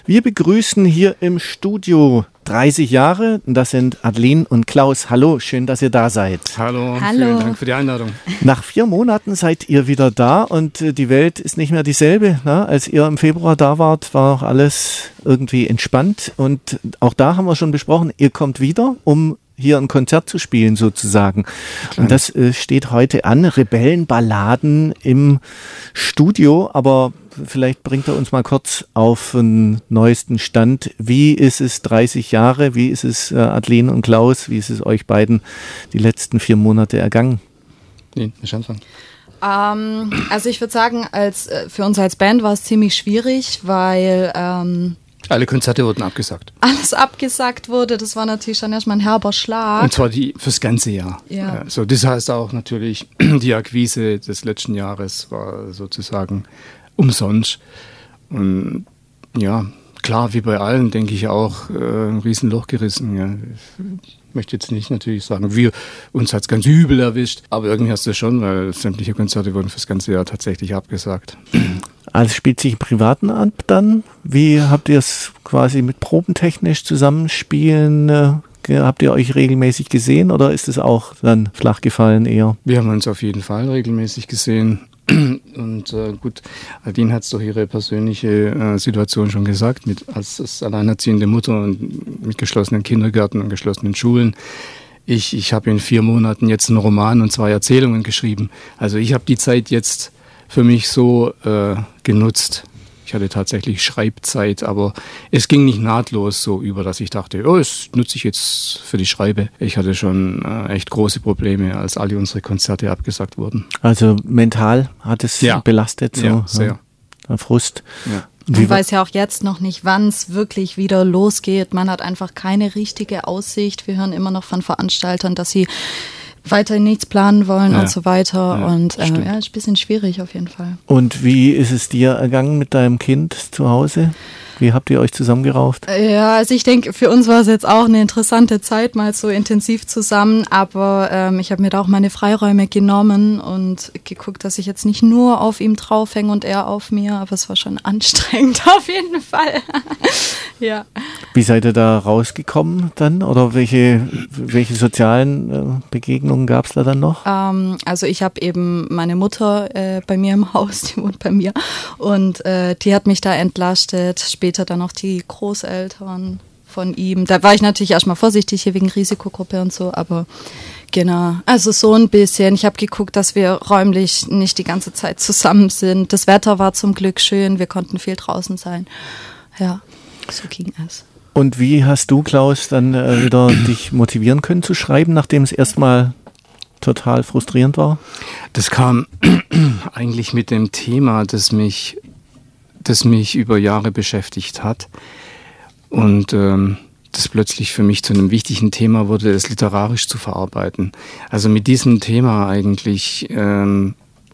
Wir begrüßen hier im Studio 30 Jahre. Das sind Adeline und Klaus. Hallo, schön, dass ihr da seid. Hallo. Vielen Dank für die Einladung. Nach 4 Monaten seid ihr wieder da und die Welt ist nicht mehr dieselbe. Ne? Als ihr im Februar da wart, war auch alles irgendwie entspannt. Und auch da haben wir schon besprochen, ihr kommt wieder, um hier ein Konzert zu spielen sozusagen. Klar. Und das steht heute an, Rebellenballaden im Studio, aber vielleicht bringt er uns mal kurz auf den neuesten Stand. Wie ist es 30 Jahre, wie ist es Adeline und Klaus, wie ist es euch beiden die letzten 4 Monate ergangen? Nee, ich anfangen. Also ich würde sagen, für uns als Band war es ziemlich schwierig, weil alle Konzerte wurden abgesagt. Alles abgesagt wurde, das war natürlich schon erstmal ein herber Schlag. Und zwar fürs ganze Jahr. Ja. So, das heißt auch natürlich, die Akquise des letzten Jahres war sozusagen umsonst. Und ja, klar, wie bei allen, denke ich auch, ein Riesenloch gerissen. Ja. Ich möchte jetzt nicht natürlich sagen, uns hat es ganz übel erwischt, aber irgendwie hast du schon, weil sämtliche Konzerte wurden fürs ganze Jahr tatsächlich abgesagt. Also spielt sich im Privaten ab dann? Wie habt ihr es quasi mit probentechnisch zusammenspielen? Habt ihr euch regelmäßig gesehen oder ist es auch dann flach gefallen eher? Wir haben uns auf jeden Fall regelmäßig gesehen. Und gut, Adeline hat es durch ihre persönliche Situation schon gesagt, als alleinerziehende Mutter und mit geschlossenen Kindergärten und geschlossenen Schulen. Ich habe in 4 Monaten jetzt einen Roman und 2 Erzählungen geschrieben. Also ich habe die Zeit jetzt für mich so genutzt. Ich hatte tatsächlich Schreibzeit, aber es ging nicht nahtlos so über, dass ich dachte, das nutze ich jetzt für die Schreibe. Ich hatte schon echt große Probleme, als alle unsere Konzerte abgesagt wurden. Also mental hat es belastet? So, ja, sehr. Frust. Ja. Man weiß ja auch jetzt noch nicht, wann es wirklich wieder losgeht. Man hat einfach keine richtige Aussicht. Wir hören immer noch von Veranstaltern, dass sie weiterhin nichts planen wollen und so weiter. Ja, und ist ein bisschen schwierig auf jeden Fall. Und wie ist es dir ergangen mit deinem Kind zu Hause? Wie habt ihr euch zusammengerauft? Ja, also ich denke, für uns war es jetzt auch eine interessante Zeit, mal so intensiv zusammen, aber ich habe mir da auch meine Freiräume genommen und geguckt, dass ich jetzt nicht nur auf ihm draufhänge und er auf mir, aber es war schon anstrengend auf jeden Fall. Ja. Wie seid ihr da rausgekommen dann oder welche sozialen Begegnungen gab es da dann noch? Also ich habe eben meine Mutter bei mir im Haus, die wohnt bei mir und die hat mich da entlastet. Später dann noch die Großeltern von ihm. Da war ich natürlich erstmal vorsichtig hier wegen Risikogruppe und so, aber genau. Also so ein bisschen. Ich habe geguckt, dass wir räumlich nicht die ganze Zeit zusammen sind. Das Wetter war zum Glück schön, wir konnten viel draußen sein. Ja, so ging es. Und wie hast du, Klaus, dann wieder dich motivieren können zu schreiben, nachdem es erstmal total frustrierend war? Das kam eigentlich mit dem Thema, das mich über Jahre beschäftigt hat und das plötzlich für mich zu einem wichtigen Thema wurde, es literarisch zu verarbeiten. Also mit diesem Thema eigentlich habe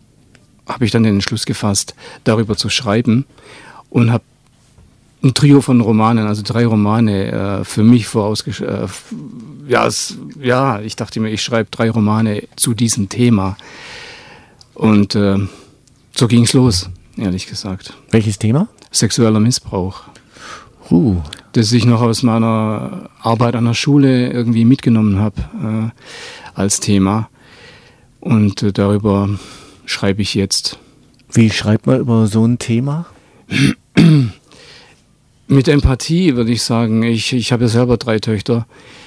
ich dann den Entschluss gefasst, darüber zu schreiben und habe ein Trio von Romanen, also 3 Romane für mich vorausgeschrieben. Ich dachte mir, ich schreibe 3 Romane zu diesem Thema und so ging es los. Ehrlich gesagt. Welches Thema? Sexueller Missbrauch. Das ich noch aus meiner Arbeit an der Schule irgendwie mitgenommen habe als Thema. Und darüber schreibe ich jetzt. Wie schreibt man über so ein Thema? Mit Empathie, würde ich sagen. Ich habe ja selber 3 Töchter.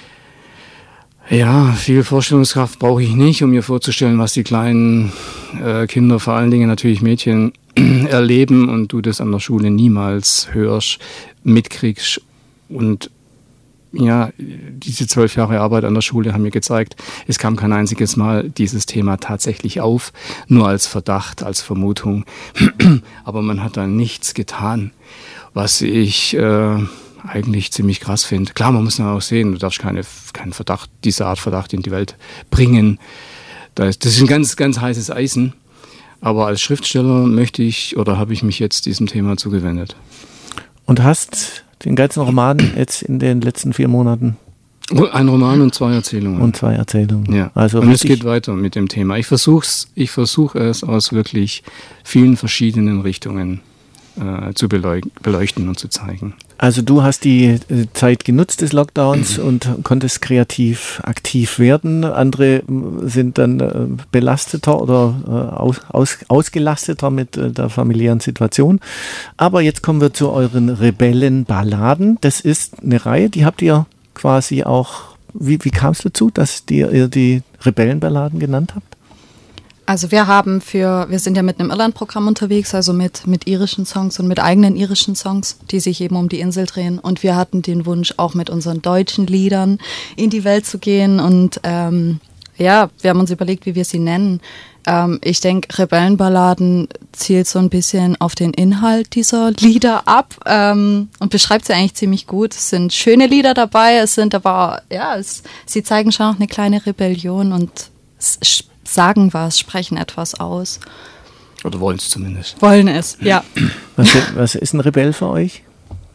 Ja, viel Vorstellungskraft brauche ich nicht, um mir vorzustellen, was die kleinen Kinder, vor allen Dingen natürlich Mädchen, erleben und du das an der Schule niemals hörst, mitkriegst. Und ja, diese 12 Jahre Arbeit an der Schule haben mir gezeigt, es kam kein einziges Mal dieses Thema tatsächlich auf, nur als Verdacht, als Vermutung. Aber man hat da nichts getan, was ich eigentlich ziemlich krass finde. Klar, man muss dann auch sehen, du darfst keinen Verdacht, diese Art Verdacht in die Welt bringen. Das ist ein ganz, ganz heißes Eisen. Aber als Schriftsteller habe ich mich jetzt diesem Thema zugewendet. Und hast den ganzen Roman jetzt in den letzten 4 Monaten? Ein Roman und 2 Erzählungen. Und 2 Erzählungen. Ja. Also und es geht weiter mit dem Thema. Ich versuche es aus wirklich vielen verschiedenen Richtungen zu beleuchten und zu zeigen. Also du hast die Zeit genutzt des Lockdowns und konntest kreativ aktiv werden. Andere sind dann belasteter oder ausgelasteter mit der familiären Situation. Aber jetzt kommen wir zu euren Rebellenballaden. Das ist eine Reihe, die habt ihr quasi auch, wie kam es dazu, dass ihr die Rebellenballaden genannt habt? Also wir sind ja mit einem Irland-Programm unterwegs, also mit irischen Songs und mit eigenen irischen Songs, die sich eben um die Insel drehen. Und wir hatten den Wunsch, auch mit unseren deutschen Liedern in die Welt zu gehen. Und wir haben uns überlegt, wie wir sie nennen. Ich denke, Rebellenballaden zielt so ein bisschen auf den Inhalt dieser Lieder ab und beschreibt sie eigentlich ziemlich gut. Es sind schöne Lieder dabei, es sind aber, sie zeigen schon auch eine kleine Rebellion und sagen was, sprechen etwas aus. Oder wollen es zumindest. Wollen es, ja. Was ist ein Rebell für euch?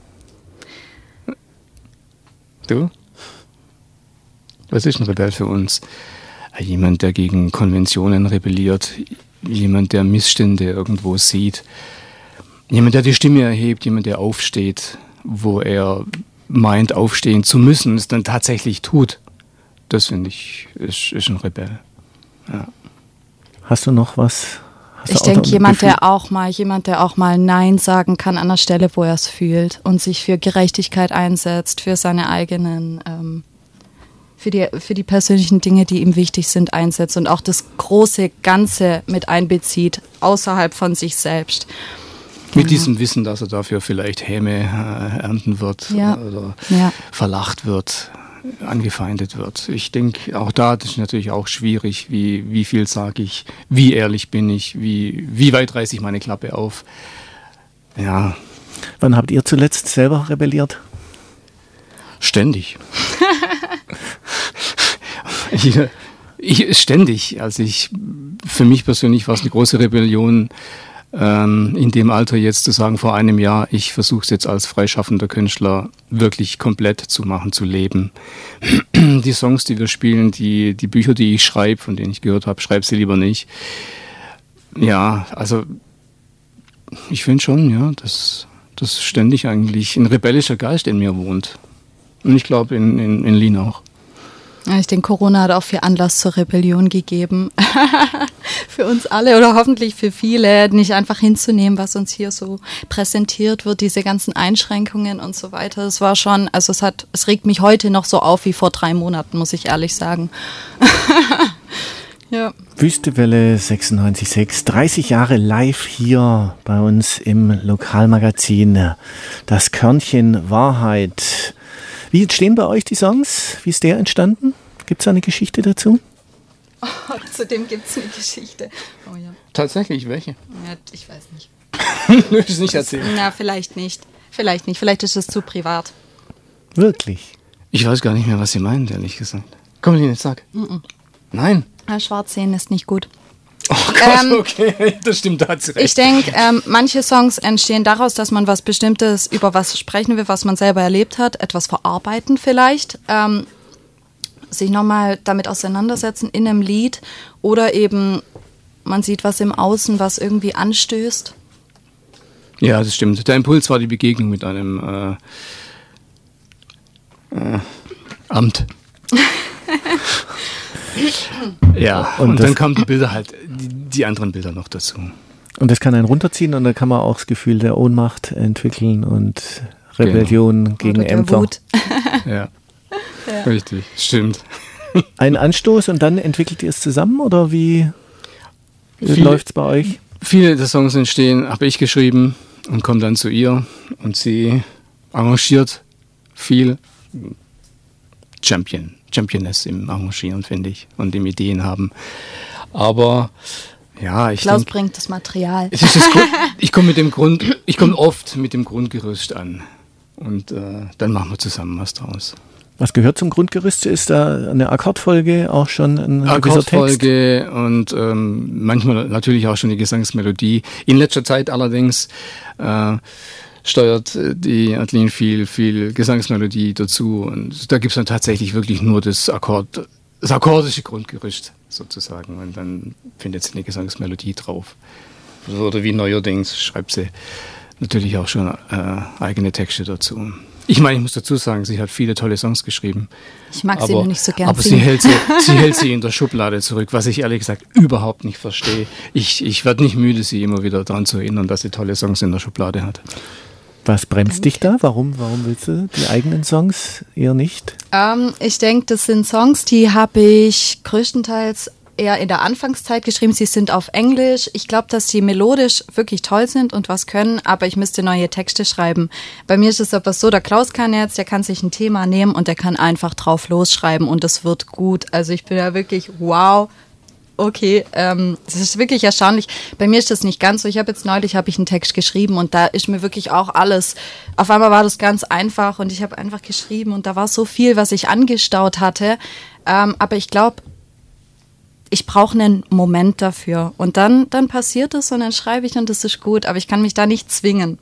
Du? Was ist ein Rebell für uns? Jemand, der gegen Konventionen rebelliert, jemand, der Missstände irgendwo sieht, jemand, der die Stimme erhebt, jemand, der aufsteht, wo er meint, aufstehen zu müssen, es dann tatsächlich tut. Das, finde ich, ist ein Rebell. Ja. Hast du noch was? Ich denke, jemand, der auch mal Nein sagen kann an der Stelle, wo er es fühlt und sich für Gerechtigkeit einsetzt, für seine eigenen, für die persönlichen Dinge, die ihm wichtig sind, einsetzt und auch das große Ganze mit einbezieht, außerhalb von sich selbst. Mit diesem Wissen, dass er dafür vielleicht Häme ernten wird oder verlacht wird, angefeindet wird. Ich denke, auch da ist natürlich auch schwierig, wie viel sage ich, wie ehrlich bin ich, wie weit reiße ich meine Klappe auf. Ja. Wann habt ihr zuletzt selber rebelliert? Ständig. Ständig. Also für mich persönlich war es eine große Rebellion, in dem Alter jetzt zu sagen, vor einem Jahr, ich versuche es jetzt als freischaffender Künstler wirklich komplett zu machen, zu leben. Die Songs, die wir spielen, die Bücher, die ich schreibe, von denen ich gehört habe, schreibe sie lieber nicht. Ja, also ich finde schon, ja, dass ständig eigentlich ein rebellischer Geist in mir wohnt. Und ich glaube in Lien auch. Ich denke, Corona hat auch viel Anlass zur Rebellion gegeben. Für uns alle oder hoffentlich für viele, nicht einfach hinzunehmen, was uns hier so präsentiert wird, diese ganzen Einschränkungen und so weiter. Es war schon, also es regt mich heute noch so auf wie vor 3 Monaten, muss ich ehrlich sagen. Ja. Wüstewelle 96.6, 30 Jahre live hier bei uns im Lokalmagazin. Das Körnchen Wahrheit. Wie entstehen bei euch die Songs? Wie ist der entstanden? Gibt es eine Geschichte dazu? Oh, zu dem gibt es eine Geschichte. Oh, ja. Tatsächlich, welche? Ja, ich weiß nicht. Du willst es nicht erzählen? Na, vielleicht nicht. Vielleicht ist es zu privat. Wirklich? Ich weiß gar nicht mehr, was Sie meinen, ehrlich gesagt. Komm, Line, sag. Nein. Schwarz sehen ist nicht gut. Oh Gott, okay, das stimmt, da hat sie recht. Ich denke, manche Songs entstehen daraus, dass man was Bestimmtes, über was sprechen will, was man selber erlebt hat, etwas verarbeiten vielleicht, sich nochmal damit auseinandersetzen in einem Lied oder eben man sieht was im Außen, was irgendwie anstößt. Ja, das stimmt. Der Impuls war die Begegnung mit einem Amt. Ja, und dann kamen die Bilder halt, die anderen Bilder noch dazu. Und das kann einen runterziehen und dann kann man auch das Gefühl der Ohnmacht entwickeln und Rebellion gegen Ämter. Wut. Ja, richtig, stimmt. Ein Anstoß und dann entwickelt ihr es zusammen oder wie läuft es bei euch? Viele der Songs entstehen, habe ich geschrieben und komme dann zu ihr und sie arrangiert viel. Championess im Arrangieren, finde ich, und im Ideen haben. Aber ja, Klaus bringt das Material. Ich komme oft mit dem Grundgerüst an und dann machen wir zusammen was draus. Was gehört zum Grundgerüst? Ist da eine Akkordfolge auch schon ein gewisser Text? Akkordfolge und manchmal natürlich auch schon die Gesangsmelodie. In letzter Zeit allerdings steuert die Adeline viel Gesangsmelodie dazu und da gibt es dann tatsächlich wirklich nur das akkordische Grundgerüst sozusagen und dann findet sie eine Gesangsmelodie drauf. Oder wie neuerdings schreibt sie natürlich auch schon eigene Texte dazu. Ich meine, ich muss dazu sagen, sie hat viele tolle Songs geschrieben. Ich mag sie nur nicht so gern. Aber sie hält sie in der Schublade zurück, was ich ehrlich gesagt überhaupt nicht verstehe. Ich werde nicht müde, sie immer wieder daran zu erinnern, dass sie tolle Songs in der Schublade hat. Was bremst dich da? Warum willst du die eigenen Songs eher nicht? Ich denke, das sind Songs, die habe ich größtenteils eher in der Anfangszeit geschrieben. Sie sind auf Englisch. Ich glaube, dass die melodisch wirklich toll sind und was können, aber ich müsste neue Texte schreiben. Bei mir ist es aber so, der Klaus kann jetzt, der kann sich ein Thema nehmen und der kann einfach drauf losschreiben und es wird gut. Also ich bin ja wirklich, wow, okay, das ist wirklich erstaunlich. Bei mir ist das nicht ganz so. Neulich habe ich einen Text geschrieben und da ist mir wirklich auch alles, auf einmal war das ganz einfach und ich habe einfach geschrieben und da war so viel, was ich angestaut hatte. Aber ich glaube, ich brauche einen Moment dafür und dann passiert es und dann schreibe ich und das ist gut, aber ich kann mich da nicht zwingen.